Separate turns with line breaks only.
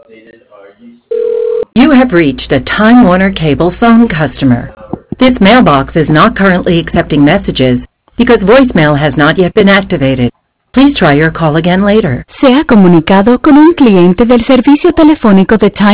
You have reached a Time Warner Cable phone customer. This mailbox is not currently accepting messages because voicemail has not yet been activated. Please try your call again later.
Se ha comunicado con un cliente del servicio telefónico de Time